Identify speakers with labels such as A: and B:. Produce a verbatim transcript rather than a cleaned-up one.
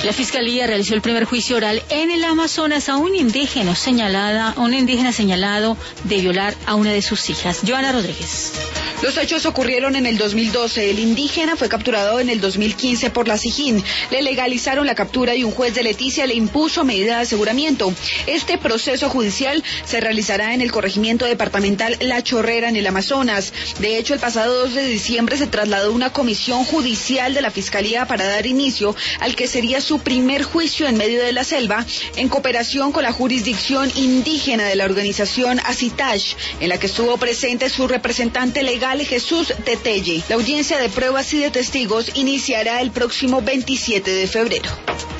A: La Fiscalía realizó el primer juicio oral en el Amazonas a un indígena señalada, un indígena señalado de violar a una de sus hijas. Joana Rodríguez.
B: Los hechos ocurrieron en el dos mil doce. El indígena fue capturado en el dos mil quince por la SIJIN. Le legalizaron la captura y un juez de Leticia le impuso medida de aseguramiento. Este proceso judicial se realizará en el corregimiento departamental La Chorrera, en el Amazonas. De hecho, el pasado dos de diciembre se trasladó una comisión judicial de la Fiscalía para dar inicio al que sería su primer juicio en medio de la selva, en cooperación con la jurisdicción indígena de la organización ACITASH, en la que estuvo presente su representante legal Jesús Tetelle. La audiencia de pruebas y de testigos iniciará el próximo veintisiete de febrero.